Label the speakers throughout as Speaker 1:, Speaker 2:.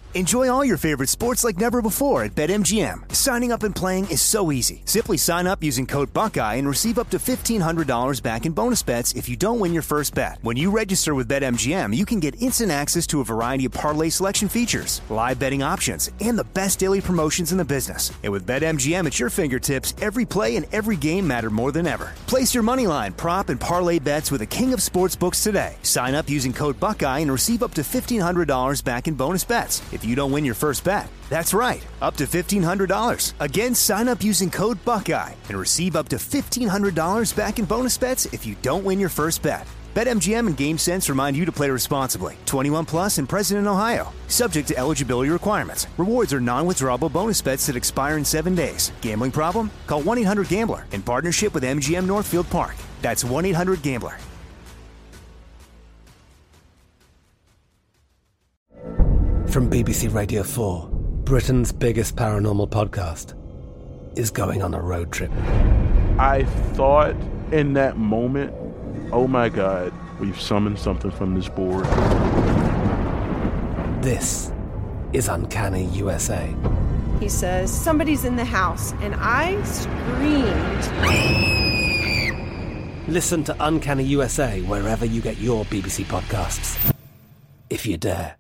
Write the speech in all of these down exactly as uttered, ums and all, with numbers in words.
Speaker 1: Enjoy all your favorite sports like never before at BetMGM. Signing up and playing is so easy. Simply sign up using code Buckeye and receive up to fifteen hundred dollars back in bonus bets if you don't win your first bet. When you register with BetMGM, you can get instant access to a variety of parlay selection features, live betting options, and the best daily promotions in the business. And with BetMGM at your fingertips, every play and every game matter more than ever. Place your moneyline, prop, and parlay bets with the king of sportsbooks today. Sign up using code Buckeye and receive up to fifteen hundred dollars back in bonus bets if you don't win your first bet. That's right, up to fifteen hundred dollars. Again, sign up using code Buckeye and receive up to fifteen hundred dollars back in bonus bets if you don't win your first bet. BetMGM and GameSense remind you to play responsibly. twenty-one plus and present in Ohio. Subject to eligibility requirements. Rewards are non-withdrawable bonus bets that expire in seven days. Gambling problem? Call one eight hundred gambler in partnership with M G M Northfield Park. That's one eight hundred gambler.
Speaker 2: From B B C Radio four, Britain's biggest paranormal podcast is going on a road trip.
Speaker 3: I thought in that moment, oh my God, we've summoned something from this board.
Speaker 2: This is Uncanny U S A.
Speaker 4: He says, somebody's in the house, and I screamed.
Speaker 2: Listen to Uncanny U S A wherever you get your B B C podcasts, if you dare.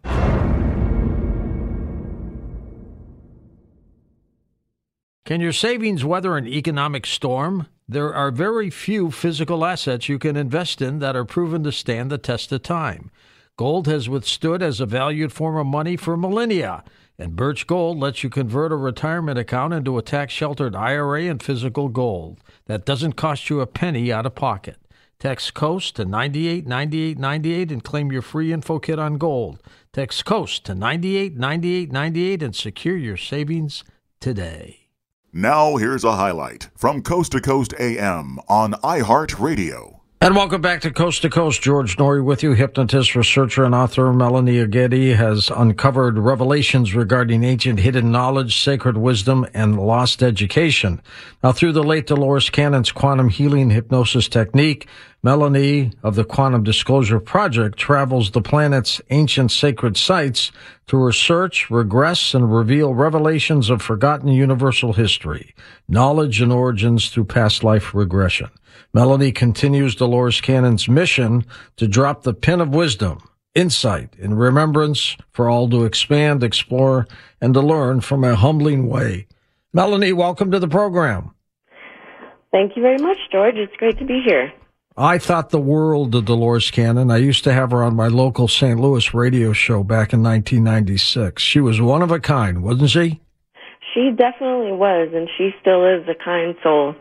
Speaker 5: Can your savings weather an economic storm? There are very few physical assets you can invest in that are proven to stand the test of time. Gold has withstood as a valued form of money for millennia, and Birch Gold lets you convert a retirement account into a tax-sheltered I R A and physical gold that doesn't cost you a penny out of pocket. Text COAST to ninety-eight ninety-eight ninety-eight and claim your free info kit on gold. Text COAST to ninety-eight ninety-eight ninety-eight and secure your savings today.
Speaker 6: Now here's a highlight from Coast to Coast A M on iHeartRadio.
Speaker 5: And welcome back to Coast to Coast. George Norrie with you. Hypnotist, researcher, and author Melanie Agetti has uncovered revelations regarding ancient hidden knowledge, sacred wisdom, and lost education. Now, through the late Dolores Cannon's quantum healing hypnosis technique, Melanie of the Quantum Disclosure Project travels the planet's ancient sacred sites to research, regress, and reveal revelations of forgotten universal history, knowledge, and origins through past life regression. Melanie continues Dolores Cannon's mission to drop the pin of wisdom, insight, and remembrance for all to expand, explore, and to learn from a humbling way. Melanie, welcome to the program.
Speaker 7: Thank you very much, George. It's great to be here.
Speaker 5: I thought the world of Dolores Cannon. I used to have her on my local Saint Louis radio show back in nineteen ninety-six. She was one of a kind, wasn't she?
Speaker 7: She definitely was, and she still is a kind soul.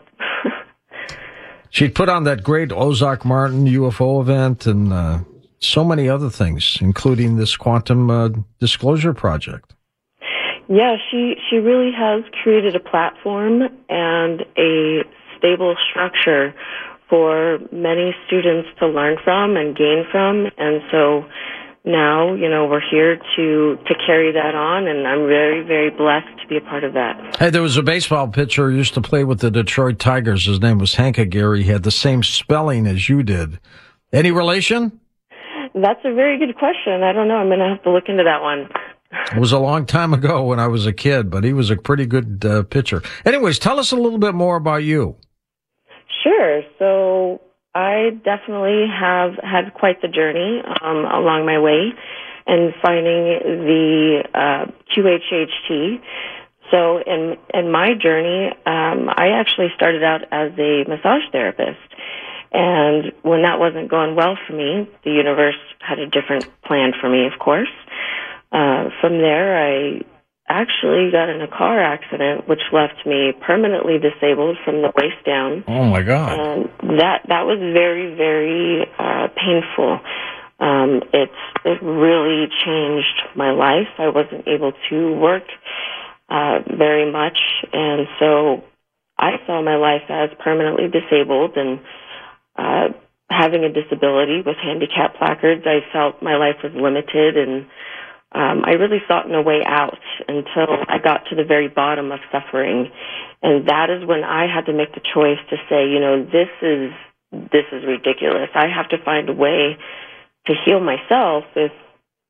Speaker 5: She'd put on that great Ozark Martin U F O event and uh, so many other things, including this Quantum uh, Disclosure Project.
Speaker 7: Yeah, she, she really has created a platform and a stable structure for many students to learn from and gain from. And so now, you know, we're here to, to carry that on, and I'm very, very blessed to be a part of that.
Speaker 5: Hey, there was a baseball pitcher who used to play with the Detroit Tigers. His name was Hank Aguirre. He had the same spelling as you did. Any relation?
Speaker 7: That's a very good question. I don't know. I'm going to have to look into that one.
Speaker 5: It was a long time ago when I was a kid, but he was a pretty good uh, pitcher. Anyways, tell us a little bit more about you.
Speaker 7: Sure. So I definitely have had quite the journey um, along my way and finding the uh, Q H H T. So in in my journey, um, I actually started out as a massage therapist. And when that wasn't going well for me, the universe had a different plan for me, of course. Uh, from there, I actually got in a car accident, which left me permanently disabled from the waist down.
Speaker 5: Oh, my God.
Speaker 7: And that, that was very, very uh, painful. Um, it's, it really changed my life. I wasn't able to work uh, very much, and so I saw my life as permanently disabled, and uh, having a disability with handicap placards, I felt my life was limited, and Um, I really sought a way out until I got to the very bottom of suffering. And that is when I had to make the choice to say, you know, this is, this is ridiculous. I have to find a way to heal myself if,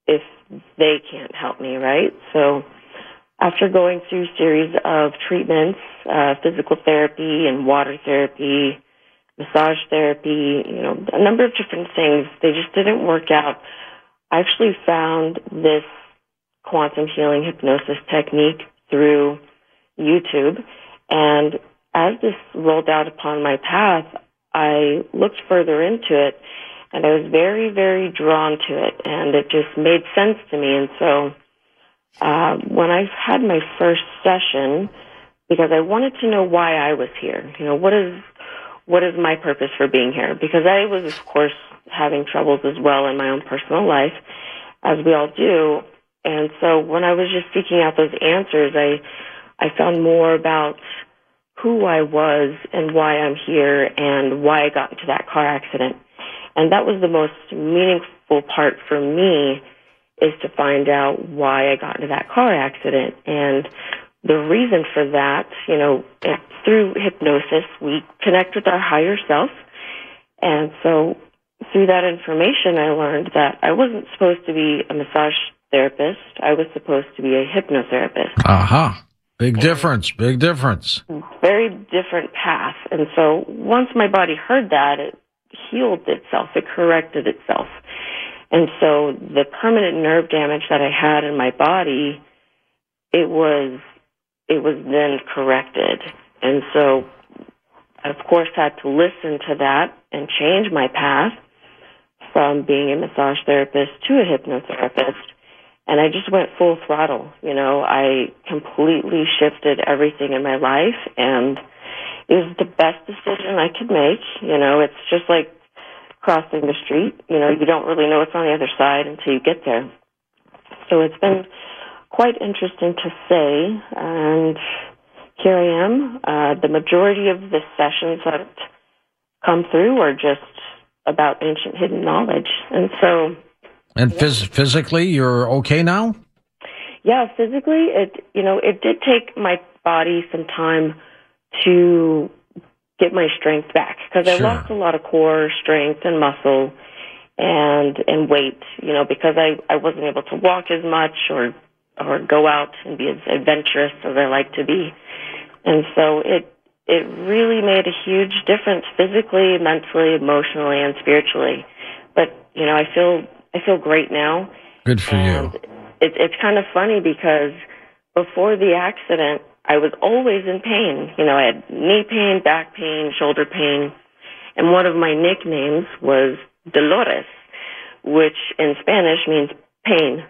Speaker 7: if they can't help me, right? So after going through a series of treatments, uh, physical therapy and water therapy, massage therapy, you know, a number of different things, they just didn't work out. I actually found this quantum healing hypnosis technique through YouTube, and as this rolled out upon my path, I looked further into it, and I was very, very drawn to it, and it just made sense to me. And so uh, when I had my first session, because I wanted to know why I was here, you know, what is what is my purpose for being here? Because I was, of course, having troubles as well in my own personal life, as we all do. And so when I was just seeking out those answers, I I found more about who I was and why I'm here and why I got into that car accident. And that was the most meaningful part for me, is to find out why I got into that car accident. And the reason for that, you know, through hypnosis, we connect with our higher self. And so through that information, I learned that I wasn't supposed to be a massage therapist. I was supposed to be a hypnotherapist.
Speaker 5: Aha. Uh-huh. Big difference, big difference.
Speaker 7: Very different path. And so once my body heard that, it healed itself, it corrected itself. And so the permanent nerve damage that I had in my body, it was it was then corrected. And so I, of course, had to listen to that and change my path from being a massage therapist to a hypnotherapist. And I just went full throttle. You know, I completely shifted everything in my life, and it was the best decision I could make. You know, it's just like crossing the street. You know, you don't really know what's on the other side until you get there. So it's been quite interesting to say, and here I am. Uh, the majority of the sessions that come through are just about ancient hidden knowledge. And so...
Speaker 5: And phys- physically, you're okay now?
Speaker 7: Yeah, physically, it you know, it did take my body some time to get my strength back, because
Speaker 5: Sure.
Speaker 7: I lost a lot of core strength and muscle and and weight, you know, because I, I wasn't able to walk as much or or go out and be as adventurous as I like to be. And so it it really made a huge difference physically, mentally, emotionally, and spiritually. But, you know, I feel I feel great now.
Speaker 5: Good for
Speaker 7: and
Speaker 5: you.
Speaker 7: It, it's kind of funny because before the accident, I was always in pain. You know, I had knee pain, back pain, shoulder pain. And one of my nicknames was Dolores, which in Spanish means pain.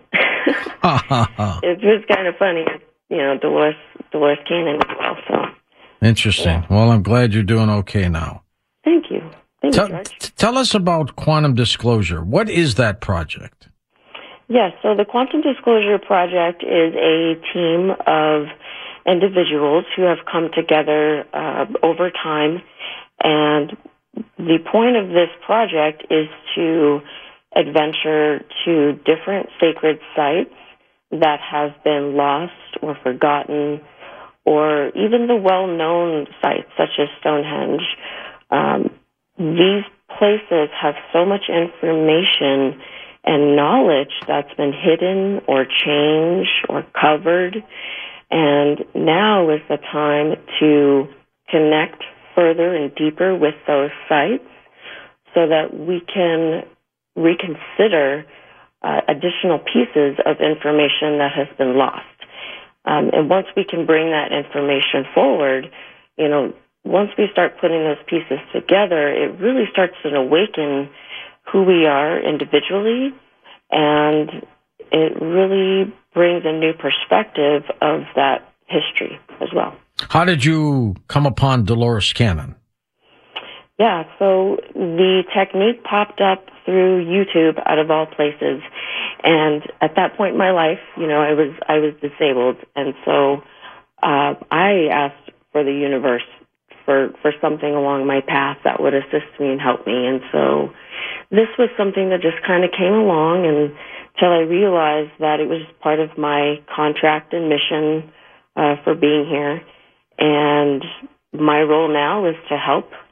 Speaker 7: It was kind of funny. You know, Dolores, Dolores Cannon as well. So
Speaker 5: Interesting.
Speaker 7: Yeah.
Speaker 5: Well, I'm glad you're doing okay now.
Speaker 7: Thank you. Thank
Speaker 5: Tell,
Speaker 7: you, George.
Speaker 5: t- tell us about Quantum Disclosure. What is that project?
Speaker 7: Yes, so the Quantum Disclosure Project is a team of individuals who have come together uh, over time, and the point of this project is to adventure to different sacred sites that have been lost or forgotten, or even the well-known sites such as Stonehenge. Um, these places have so much information and knowledge that's been hidden or changed or covered, and now is the time to connect further and deeper with those sites so that we can reconsider uh, additional pieces of information that has been lost. Um, and once we can bring that information forward, you know, once we start putting those pieces together, it really starts to awaken who we are individually, and it really brings a new perspective of that history as well.
Speaker 5: How did you come upon Dolores Cannon?
Speaker 7: Yeah, so the technique popped up through YouTube, out of all places, and at that point in my life, you know, I was I was disabled, and so uh, I asked for the universe for for something along my path that would assist me and help me, and so this was something that just kind of came along until I realized that it was part of my contract and mission uh, for being here, and my role now is to help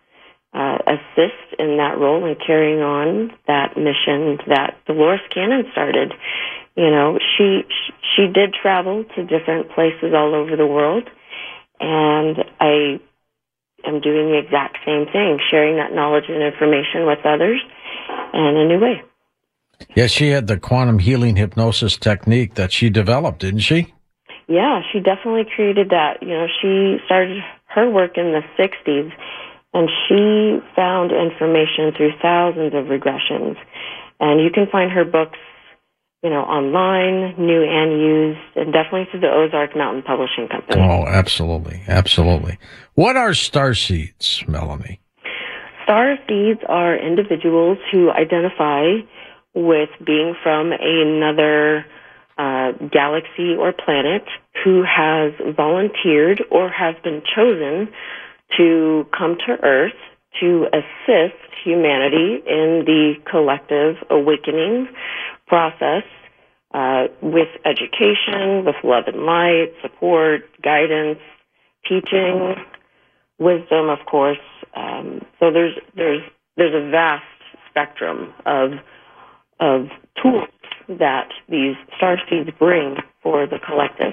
Speaker 7: uh, assist in that role and carrying on that mission that Dolores Cannon started. You know, she she did travel to different places all over the world, and I am doing the exact same thing, sharing that knowledge and information with others in a new way.
Speaker 5: Yes, she had the quantum healing hypnosis technique that she developed, didn't she?
Speaker 7: Yeah, she definitely created that. You know, she started her work in the sixties, and she found information through thousands of regressions. And you can find her books, you know, online, new and used, and definitely through the Ozark Mountain Publishing Company.
Speaker 5: Oh, absolutely. Absolutely. What are starseeds, Melanie?
Speaker 7: Starseeds are individuals who identify with being from another uh, galaxy or planet who has volunteered or has been chosen to come to Earth to assist humanity in the collective awakening process uh, with education, with love and light, support, guidance, teaching, wisdom, of course. Um, so there's there's there's a vast spectrum of of tools that these starseeds bring for the collective.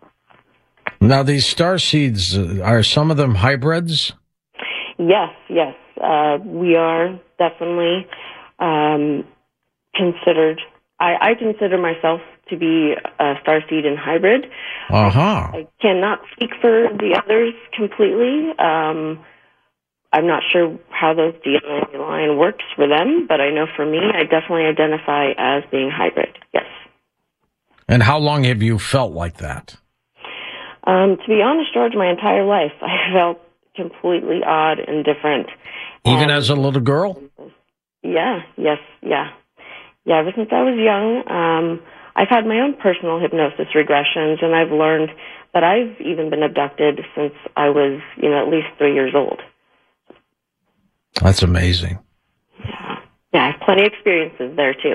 Speaker 5: Now, these starseeds, uh, are some of them hybrids?
Speaker 7: Yes, yes. Uh, we are definitely um, considered, I, I consider myself to be a starseed and hybrid.
Speaker 5: Uh-huh.
Speaker 7: I, I cannot speak for the others completely. Um, I'm not sure how the D N A line works for them, but I know for me, I definitely identify as being hybrid, yes.
Speaker 5: And how long have you felt like that?
Speaker 7: Um, to be honest, George, my entire life, I felt completely odd and different.
Speaker 5: Even
Speaker 7: and,
Speaker 5: as a little girl?
Speaker 7: Yeah, yes, yeah. Yeah, ever since I was young, um, I've had my own personal hypnosis regressions, and I've learned that I've even been abducted since I was, you know, at least three years old.
Speaker 5: That's amazing.
Speaker 7: Yeah, yeah, I have plenty of experiences there, too.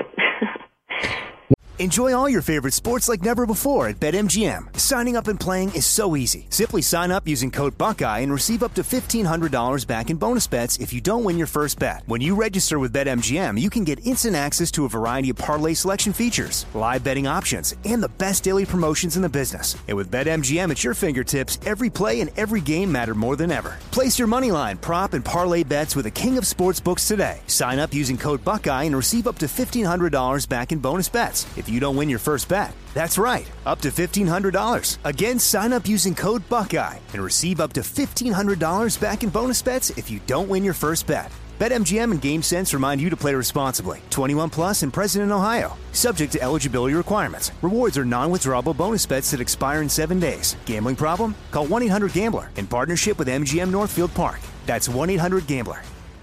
Speaker 1: Enjoy all your favorite sports like never before at BetMGM. Signing up and playing is so easy. Simply sign up using code Buckeye and receive up to fifteen hundred dollars back in bonus bets if you don't win your first bet. When you register with BetMGM, you can get instant access to a variety of parlay selection features, live betting options, and the best daily promotions in the business. And with BetMGM at your fingertips, every play and every game matter more than ever. Place your moneyline, prop, and parlay bets with the king of sportsbooks today. Sign up using code Buckeye and receive up to fifteen hundred dollars back in bonus bets if you don't win your first bet. That's right, up to fifteen hundred dollars. Again, sign up using code Buckeye and receive up to fifteen hundred dollars back in bonus bets if you don't win your first bet. BetMGM and GameSense remind you to play responsibly. twenty-one plus and present in Ohio. Subject to eligibility requirements. Rewards are non-withdrawable bonus bets that expire in seven days. Gambling problem? Call one eight hundred gambler in partnership with M G M Northfield Park. That's one eight hundred gambler.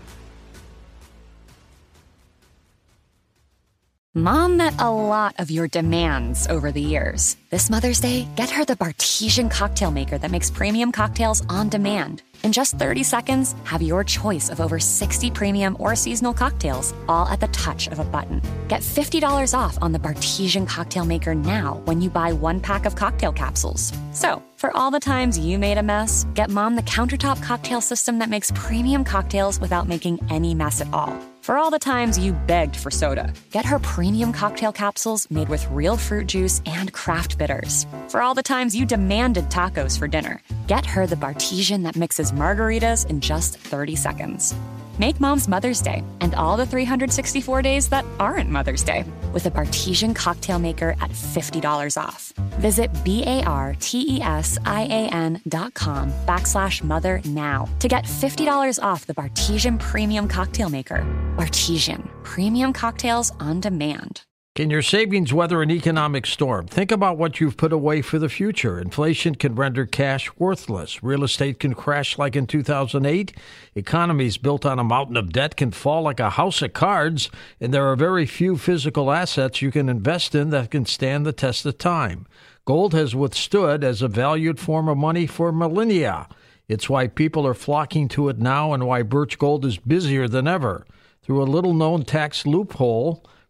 Speaker 8: Mom met a lot of your demands over the years. This Mother's Day, get her the Bartesian cocktail maker that makes premium cocktails on demand. In just thirty seconds, have your choice of over sixty premium or seasonal cocktails, all at the touch of a button. Get fifty dollars off on the Bartesian cocktail maker now when you buy one pack of cocktail capsules. So, for all the times you made a mess, get Mom the countertop cocktail system that makes premium cocktails without making any mess at all. For all the times you begged for soda, get her premium cocktail capsules made with real fruit juice and craft bitters. For all the times you demanded tacos for dinner, get her the Bartesian that mixes margaritas in just thirty seconds. Make Mom's Mother's Day and all the three hundred sixty-four days that aren't Mother's Day with a Bartesian cocktail maker at fifty dollars off. Visit B-A-R-T-E-S-I-A-N dot com backslash mother now to get fifty dollars off the Bartesian Premium Cocktail Maker. Bartesian, premium cocktails on demand.
Speaker 5: Can your savings weather an economic storm? Think about what you've put away for the future. Inflation can render cash worthless. Real estate can crash like in two thousand eight. Economies built on a mountain of debt can fall like a house of cards. And there are very few physical assets you can invest in that can stand the test of time. Gold has withstood as a valued form of money for millennia. It's why people are flocking to it now and why Birch Gold is busier than ever. Through a little-known tax loophole,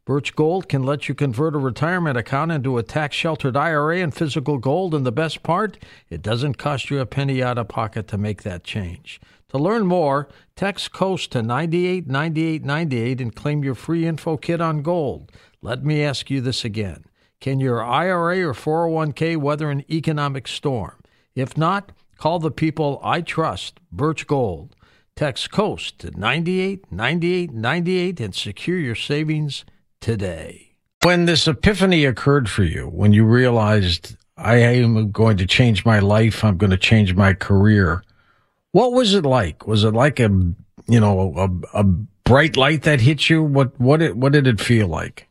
Speaker 5: Birch Gold can let you convert a retirement account into a tax-sheltered I R A and physical gold, and the best part, it doesn't cost you a penny out of pocket to make that change. To learn more, text COAST to nine eight nine eight nine eight and claim your free info kit on gold. Let me ask you this again. Can your I R A or four oh one k weather an economic storm? If not, call the people I trust, Birch Gold. Text COAST to nine eight nine eight nine eight and secure your savings today. When this epiphany occurred for you, when you realized, I am going to change my life, I'm going to change my career, what was it like? Was it like a, you know, a, a bright light that hit you? What, what, it, what did it feel like?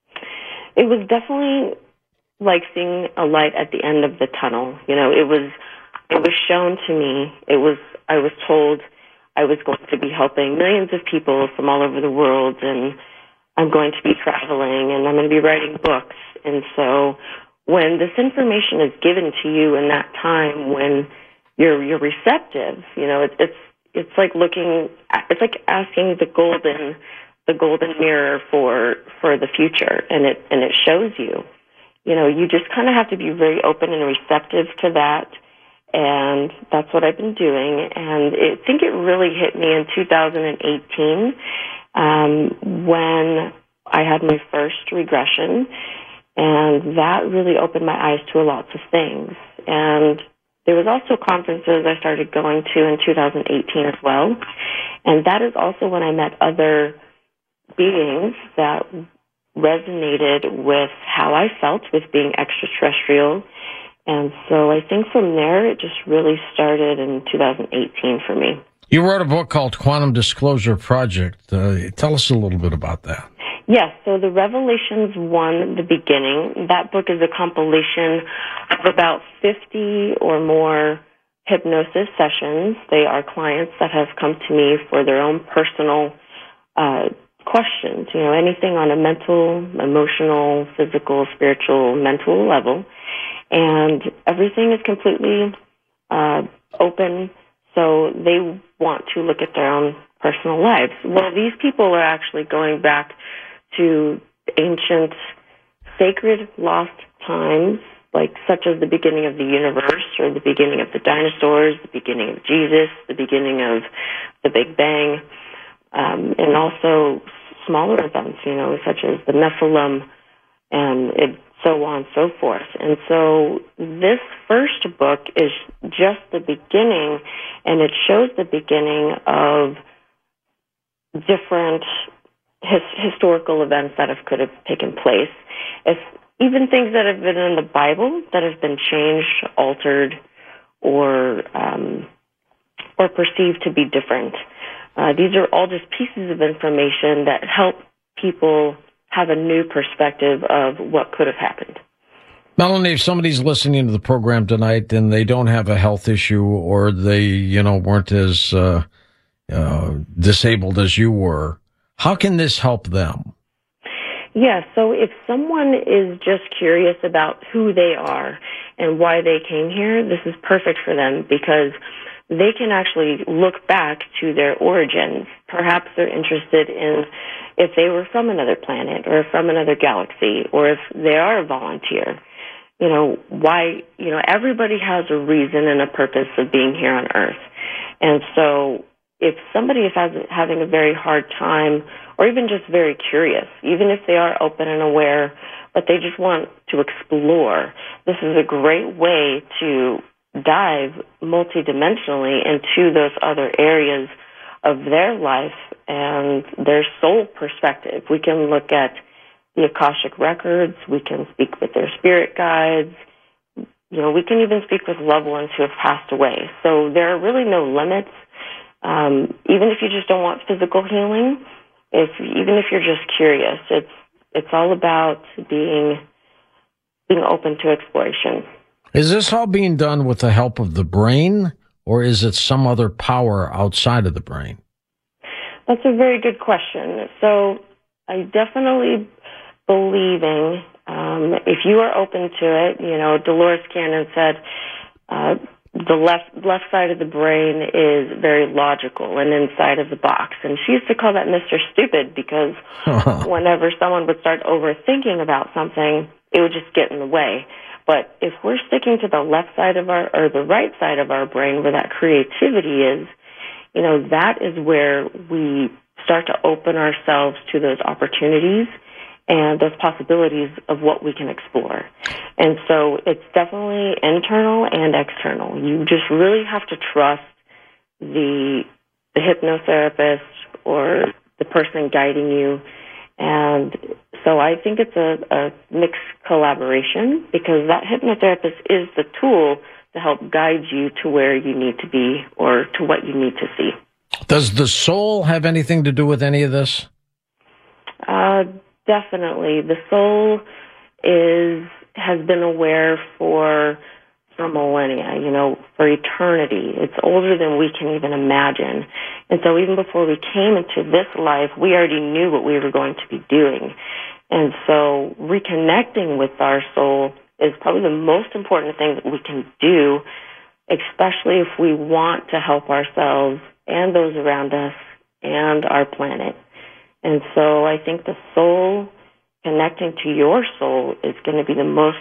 Speaker 7: It was definitely like seeing a light at the end of the tunnel. You know, it was, it was shown to me. It was, I was told I was going to be helping millions of people from all over the world, and I'm going to be traveling, and I'm going to be writing books. And so when this information is given to you in that time when you're you're receptive, you know, it, it's it's like looking, it's like asking the golden the golden mirror for for the future, and it and it shows you. You know, you just kind of have to be very open and receptive to that. And that's what I've been doing. And I think it really hit me in two thousand eighteen um, when I had my first regression. And that really opened my eyes to lots of things. And there was also conferences I started going to in two thousand eighteen as well. And that is also when I met other beings that resonated with how I felt with being extraterrestrial. And so I think from there, it just really started in two thousand eighteen for me.
Speaker 5: You wrote a book called Quantum Disclosure Project. Uh, tell us a little bit about that.
Speaker 7: Yes, so the Revelations One, The Beginning, that book is a compilation of about fifty or more hypnosis sessions. They are clients that have come to me for their own personal uh, questions, you know, anything on a mental, emotional, physical, spiritual, mental level. And everything is completely uh, open, so they want to look at their own personal lives. Well, these people are actually going back to ancient, sacred, lost times, like such as the beginning of the universe or the beginning of the dinosaurs, the beginning of Jesus, the beginning of the Big Bang, um, and also smaller events, you know, such as the Nephilim, and it so on and so forth. And so this first book is just the beginning, and it shows the beginning of different his, historical events that have could have taken place. If, even things that have been in the Bible that have been changed, altered, or um, or perceived to be different. Uh, these are all just pieces of information that help people have a new perspective of what could have happened.
Speaker 5: Melanie, if somebody's listening to the program tonight and they don't have a health issue, or they, you know, weren't as uh, uh, disabled as you were, how can this help them?
Speaker 7: Yeah, so if someone is just curious about who they are and why they came here, this is perfect for them, because they can actually look back to their origins. Perhaps they're interested in if they were from another planet or from another galaxy, or if they are a volunteer. You know, why, you know, everybody has a reason and a purpose of being here on Earth. And so if somebody is having a very hard time, or even just very curious, even if they are open and aware, but they just want to explore, this is a great way to dive multidimensionally into those other areas of their life and their soul perspective. We can look at the Akashic records, we can speak with their spirit guides, you know, we can even speak with loved ones who have passed away. So there are really no limits. Um, even if you just don't want physical healing, if even if you're just curious, it's it's all about being being open to exploration.
Speaker 5: Is this all being done with the help of the brain, or is it some other power outside of the brain?
Speaker 7: That's a very good question. So I definitely believing, um, if you are open to it, you know, Dolores Cannon said, uh, the left left side of the brain is very logical and inside of the box. And she used to call that Mister Stupid because whenever someone would start overthinking about something, it would just get in the way. But if we're sticking to the left side of our, or the right side of our brain where that creativity is, you know, that is where we start to open ourselves to those opportunities and those possibilities of what we can explore. And so it's definitely internal and external. You just really have to trust the, the hypnotherapist or the person guiding you. And so I think it's a, a mixed collaboration because that hypnotherapist is the tool to help guide you to where you need to be or to what you need to see.
Speaker 5: Does the soul have anything to do with any of this?
Speaker 7: Uh, definitely. The soul is has been aware for for millennia, you know, for eternity. It's older than we can even imagine. And so even before we came into this life, we already knew what we were going to be doing. And so reconnecting with our soul is probably the most important thing that we can do, especially if we want to help ourselves and those around us and our planet. And so I think the soul, connecting to your soul, is going to be the most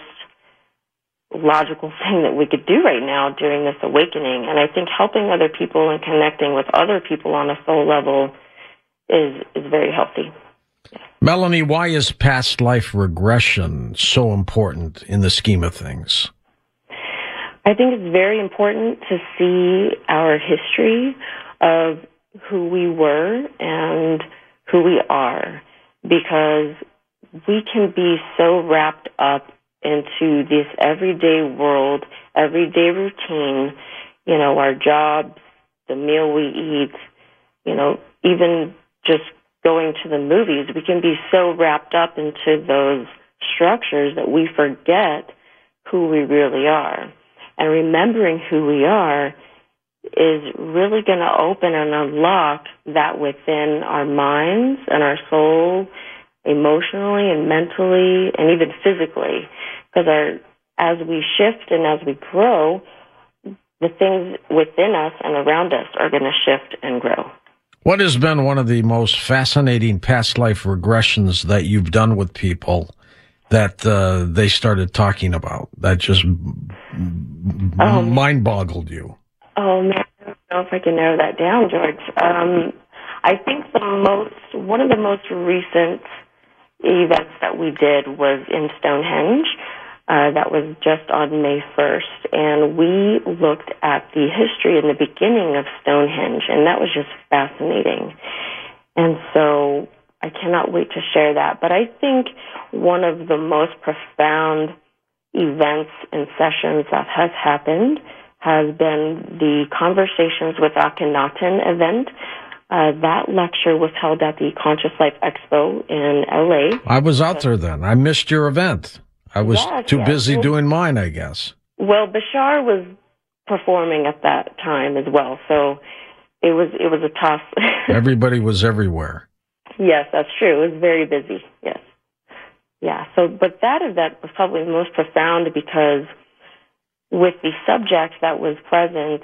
Speaker 7: logical thing that we could do right now during this awakening. And I think helping other people and connecting with other people on a soul level is is very healthy.
Speaker 5: Melanie, why is past life regression so important in the scheme of things?
Speaker 7: I think it's very important to see our history of who we were and who we are, because we can be so wrapped up into this everyday world, everyday routine, you know, our jobs, the meal we eat, you know, even just going to the movies. We can be so wrapped up into those structures that we forget who we really are. And remembering who we are is really going to open and unlock that within our minds and our soul, emotionally and mentally and even physically. Because our, as we shift and as we grow, the things within us and around us are going to shift and grow.
Speaker 5: What has been one of the most fascinating past life regressions that you've done with people that uh, they started talking about that just um, mind-boggled you?
Speaker 7: Oh, man, I don't know if I can narrow that down, George. Um, I think the most, one of the most recent events that we did was in Stonehenge. Uh, that was just on May first, and we looked at the history and the beginning of Stonehenge, and that was just fascinating. And so I cannot wait to share that. But I think one of the most profound events and sessions that has happened has been the Conversations with Akhenaten event. Uh, that lecture was held at the Conscious Life Expo in L A.
Speaker 5: I was out there then. I missed your event. I was
Speaker 7: yes,
Speaker 5: too
Speaker 7: yes.
Speaker 5: busy
Speaker 7: well,
Speaker 5: doing mine, I guess.
Speaker 7: Well, Bashar was performing at that time as well, so it was it was a tough.
Speaker 5: Everybody was everywhere.
Speaker 7: Yes, that's true. It was very busy. Yes, yeah. So, but that event was probably the most profound because with the subject that was present,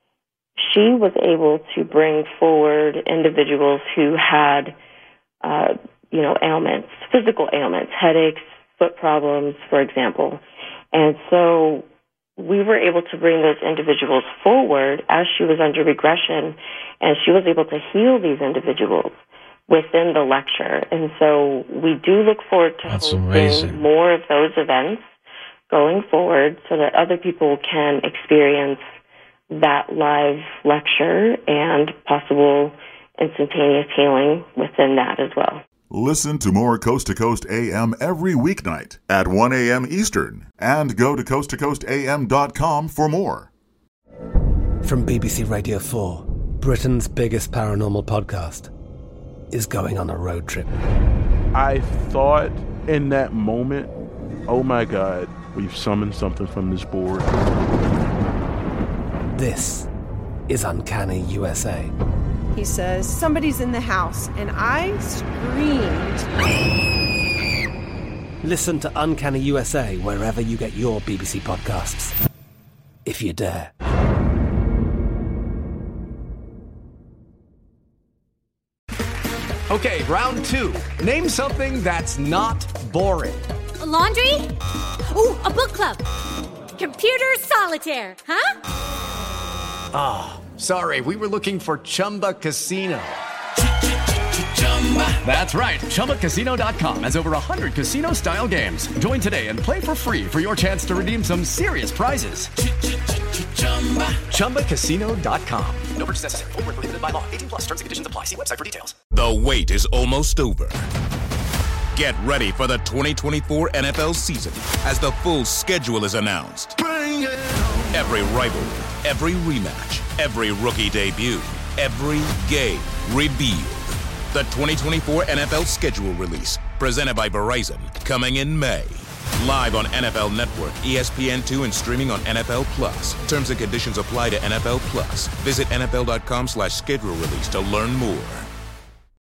Speaker 7: she was able to bring forward individuals who had, uh, you know, ailments, physical ailments, headaches, foot problems, for example. And so we were able to bring those individuals forward as she was under regression, and she was able to heal these individuals within the lecture. And so we do look forward to
Speaker 5: That's
Speaker 7: hosting
Speaker 5: amazing.
Speaker 7: more of those events going forward so that other people can experience that live lecture and possible instantaneous healing within that as well.
Speaker 6: Listen to more Coast to Coast A M every weeknight at one a.m. Eastern and go to coast to coast a m dot com for more.
Speaker 2: From B B C Radio four, Britain's biggest paranormal podcast is going on a road trip.
Speaker 3: I thought in that moment, oh my God, we've summoned something from this board.
Speaker 2: This is Uncanny U S A.
Speaker 4: He says, somebody's in the house, and I screamed.
Speaker 2: Listen to Uncanny U S A wherever you get your B B C podcasts, if you dare.
Speaker 9: Okay, round two. Name something that's not boring.
Speaker 10: A laundry? Ooh, a book club. Computer solitaire, huh?
Speaker 9: Ah, oh, sorry, we were looking for Chumba Casino. That's right, Chumba Casino dot com has over one hundred casino-style games. Join today and play for free for your chance to redeem some serious prizes. Chumba Casino dot com. No purchase necessary. Void where prohibited by law. eighteen plus. Terms and conditions apply. See website for details.
Speaker 11: The wait is almost over. Get ready for the twenty twenty-four N F L season as the full schedule is announced. Every rivalry, every rematch, every rookie debut, every game revealed. The twenty twenty-four N F L schedule release, presented by Verizon, coming in May. Live on N F L Network, E S P N two, and streaming on N F L Plus. Terms and conditions apply to N F L Plus. Visit N F L dot com slash schedule release to learn more.